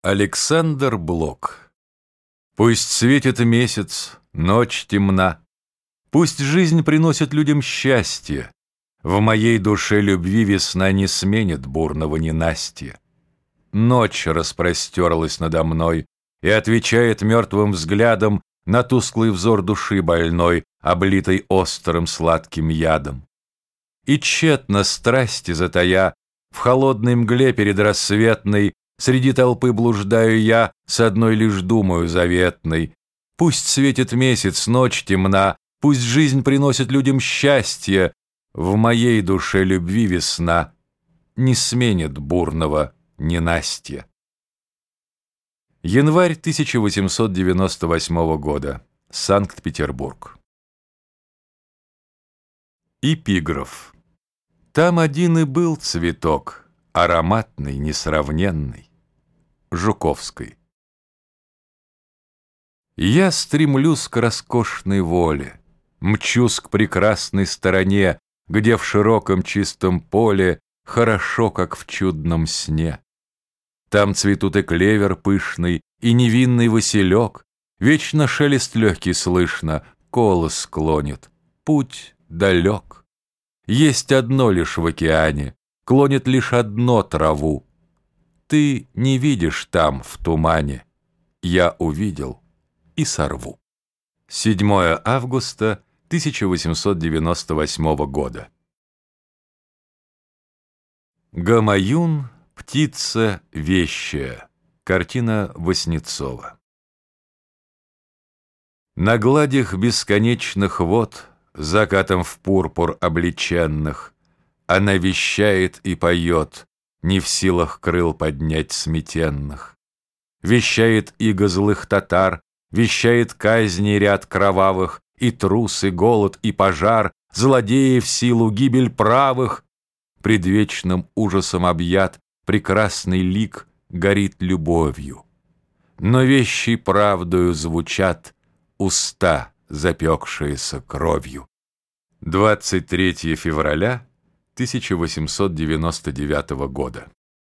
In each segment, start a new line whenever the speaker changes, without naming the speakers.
Александр Блок. Пусть светит месяц, ночь темна, пусть жизнь приносит людям счастье, в моей душе любви весна не сменит бурного ненастья. Ночь распростерлась надо мной и отвечает мертвым взглядом на тусклый взор души больной, облитой острым сладким ядом. И тщетно страсти затая, в холодной мгле передрассветной, среди толпы блуждаю я, с одной лишь думаю заветной. Пусть светит месяц, ночь темна, пусть жизнь приносит людям счастье, в моей душе любви весна не сменит бурного ненастья. Январь 1898 года. Санкт-Петербург. Эпиграф. Там один и был цветок, ароматный, несравненный. Жуковский. Я стремлюсь к роскошной воле, мчусь к прекрасной стороне, где в широком чистом поле хорошо, как в чудном сне. Там цветут и клевер пышный, и невинный василек, вечно шелест легкий слышно, колос склонит, путь далек. Есть одно лишь в океане, клонит лишь одно траву. Ты не видишь там, в тумане, я увидел и сорву. 7 августа 1898 года. Гамаюн, птица вещая. Картина Васнецова. На гладях бесконечных вод, закатом в пурпур облеченных, она вещает и поет, не в силах крыл поднять сметенных. Вещает иго злых татар, вещает казни ряд кровавых, и трус, и голод, и пожар, злодеи в силу гибель правых. Предвечным ужасом объят, прекрасный лик горит любовью. Но вещи правдою звучат уста, запекшиеся кровью. 23 февраля 1899 года.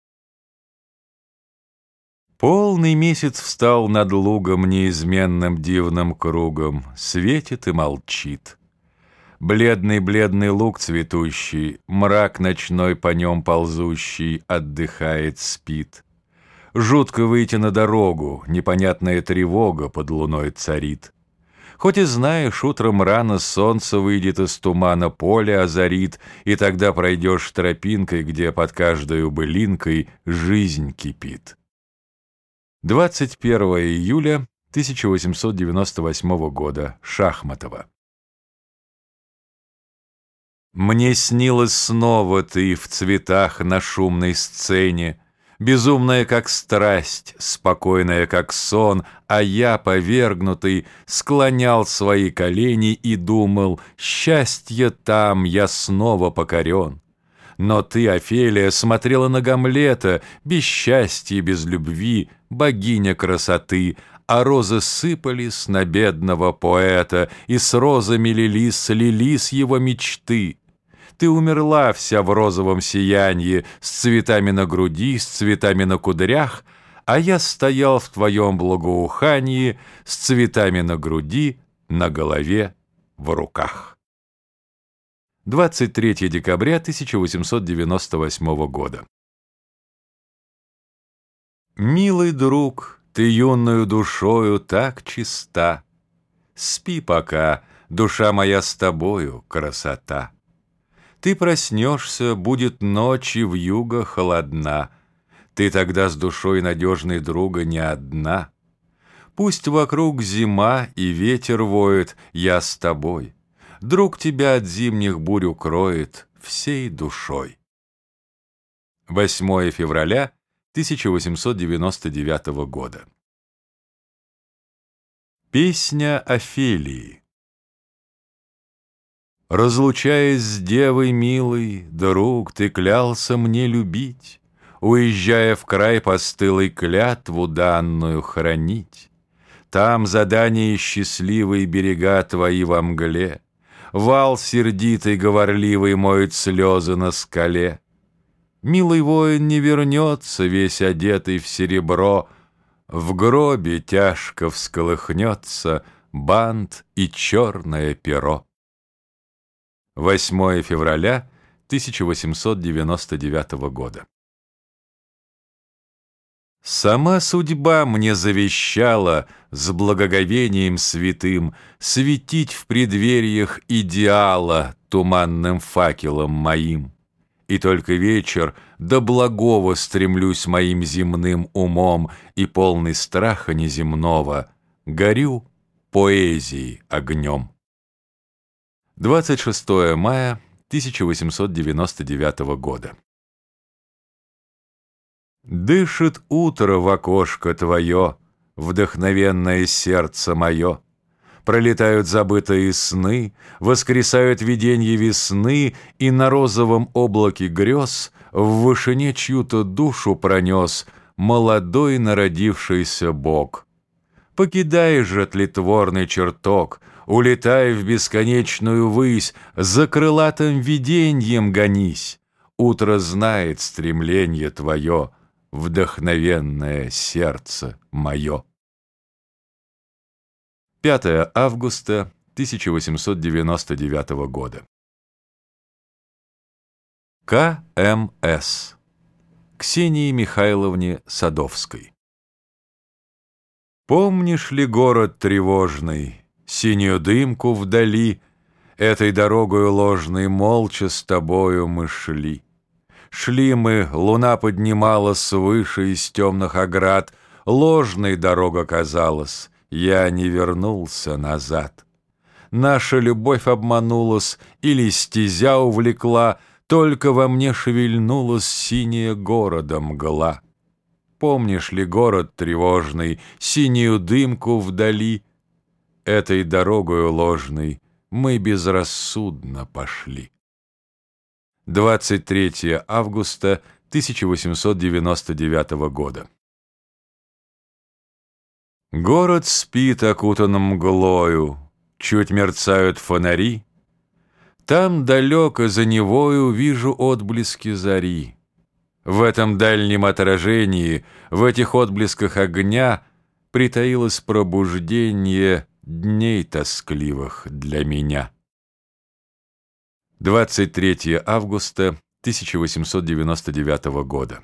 Полный месяц встал над лугом неизменным дивным кругом, светит и молчит. Бледный-бледный луг цветущий, мрак ночной по нем ползущий, отдыхает, спит. Жутко выйти на дорогу, непонятная тревога под луной царит. Хоть и знаешь, утром рано солнце выйдет из тумана, поле озарит, и тогда пройдешь тропинкой, где под каждою былинкой жизнь кипит. 21 июля 1898 года. Шахматова. Мне снилось снова ты в цветах на шумной сцене, безумная, как страсть, спокойная, как сон, а я, повергнутый, склонял свои колени и думал, счастье там, я снова покорен. Но ты, Офелия, смотрела на Гамлета, без счастья, без любви, богиня красоты, а розы сыпались на бедного поэта, и с розами лились его мечты. Ты умерла вся в розовом сиянии, с цветами на груди, с цветами на кудрях, а я стоял в твоем благоухании с цветами на груди, на голове, в руках. 23 декабря 1898 года. Милый друг, ты юною душою так чиста. Спи пока, душа моя с тобою, красота. Ты проснешься, будет ночь и вьюга холодна. Ты тогда с душой надежной друга не одна. Пусть вокруг зима и ветер воет, я с тобой. Друг тебя от зимних бурь укроет всей душой. 8 февраля 1899 года. Песня Офелии. Разлучаясь с девой милой, друг, ты клялся мне любить, уезжая в край постылый клятву данную хранить. Там задание счастливые берега твои во мгле, вал сердитый говорливый моет слезы на скале. Милый воин не вернется, весь одетый в серебро, В гробе тяжко всколыхнется бант и черное перо. 8 февраля 1899 года. Сама судьба мне завещала с благоговением святым светить в преддвериях идеала туманным факелом моим. И только вечер до благого стремлюсь моим земным умом, и полный страха неземного горю поэзии огнем. 26 мая 1899 года. Дышит утро в окошко твое, вдохновенное сердце мое. Пролетают забытые сны, воскресают виденье весны, и на розовом облаке грез в вышине чью-то душу пронес молодой народившийся Бог. Покидай же тлетворный чертог, улетай в бесконечную высь, за крылатым виденьем гонись. Утро знает стремление твое, вдохновенное сердце мое. 5 августа 1899 года. К.М.С. Ксении Михайловне Садовской. Помнишь ли город тревожный, синюю дымку вдали? Этой дорогою ложной молча с тобою мы шли. Шли мы, луна поднимала свыше из темных оград, ложной дорога казалась, я не вернулся назад. Наша любовь обманулась или стезя увлекла, только во мне шевельнулась синяя города мгла. Помнишь ли город тревожный, синюю дымку вдали? Этой дорогою ложной мы безрассудно пошли. 23 августа 1899 года. Город спит, окутанным мглою, чуть мерцают фонари. Там далеко за Невою вижу отблески зари. В этом дальнем отражении, в этих отблесках огня притаилось пробуждение дней тоскливых для меня. 23 августа 1899 года.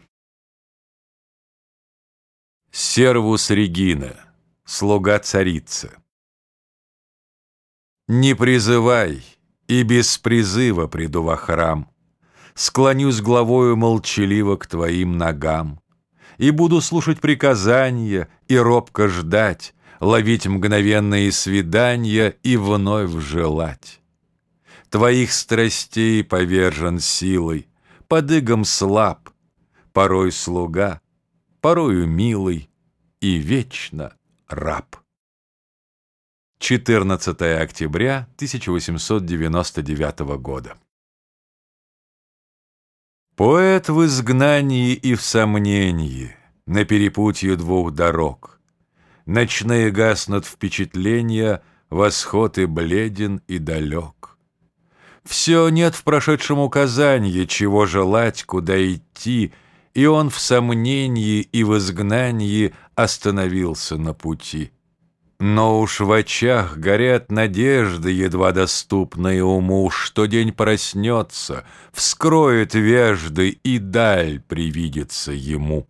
Сервус Регина, слуга царицы. Не призывай, и без призыва приду во храм, склонюсь главою молчаливо к твоим ногам, и буду слушать приказания, и робко ждать, ловить мгновенные свидания и вновь желать. Твоих страстей повержен силой, подыгом слаб, порой слуга, порою милый и вечно раб. 14 октября 1899 года. Поэт в изгнании и в сомнении, на перепутье двух дорог. Ночные гаснут впечатления, восход и бледен, и далек. Все нет в прошедшем указанье, чего желать, куда идти, и он в сомнении и в изгнании остановился на пути. Но уж в очах горят надежды, едва доступные уму, что день проснется, вскроет вежды, и даль привидится ему.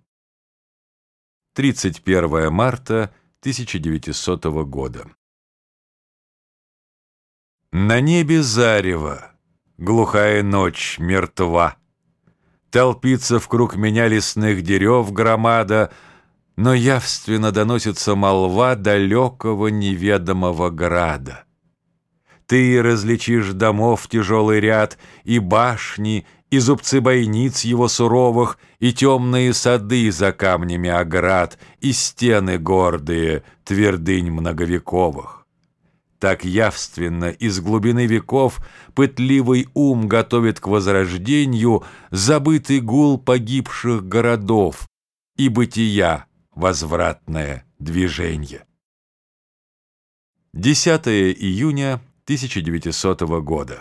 31 марта 1900 года. На небе зарево, глухая ночь мертва. Толпится вкруг меня лесных дерев громада, но явственно доносится молва далекого неведомого града. Ты различишь домов тяжелый ряд, и башни, и зубцы бойниц его суровых, и темные сады за камнями оград, и стены гордые твердынь многовековых. Так явственно из глубины веков пытливый ум готовит к возрождению забытый гул погибших городов и бытия возвратное движение. 10 июня 1900 года.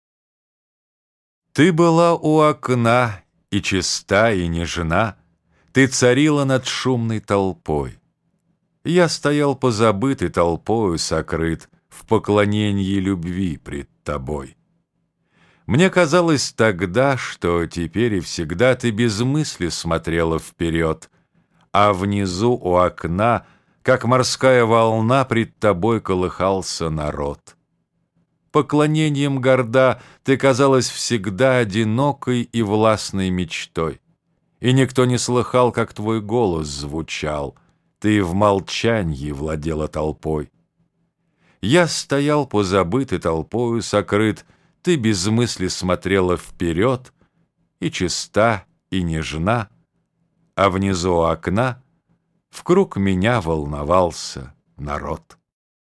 Ты была у окна, и чиста, и нежна, Ты царила над шумной толпой. Я стоял позабытый толпою сокрыт в поклонении любви пред тобой. Мне казалось тогда, что теперь и всегда ты без мысли смотрела вперед, а внизу у окна, как морская волна, пред тобой колыхался народ. Поклонением горда ты казалась всегда одинокой и властной мечтой, и никто не слыхал, как твой голос звучал, ты в молчанье владела толпой. Я стоял позабытый толпою сокрыт, ты без мысли смотрела вперед, и чиста, и нежна, а внизу у окна вкруг меня волновался народ.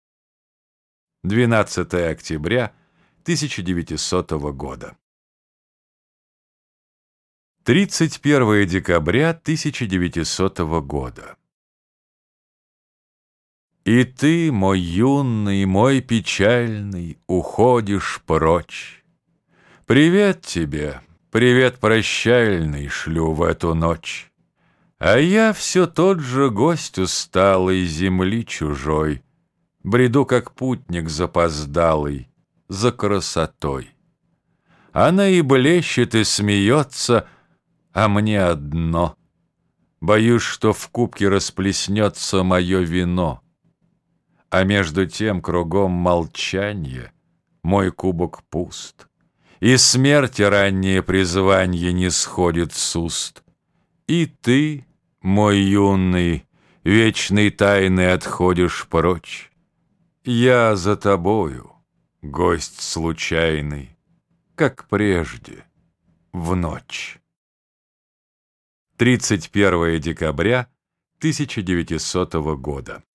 12 октября 1900 года. 31 декабря 1900 года. И ты, мой юный, мой печальный, уходишь прочь. Привет тебе, привет прощальный шлю в эту ночь. А я все тот же гость усталый земли чужой, бреду, как путник запоздалый, за красотой. Она и блещет, и смеется, а мне одно. Боюсь, что в кубке расплеснется мое вино. А между тем кругом молчанье, мой кубок пуст, и смерти раннее призванье не сходит с уст. И ты, мой юный, вечной тайны отходишь прочь. Я за тобою, гость случайный, как прежде, в ночь. 31 декабря 1900 года.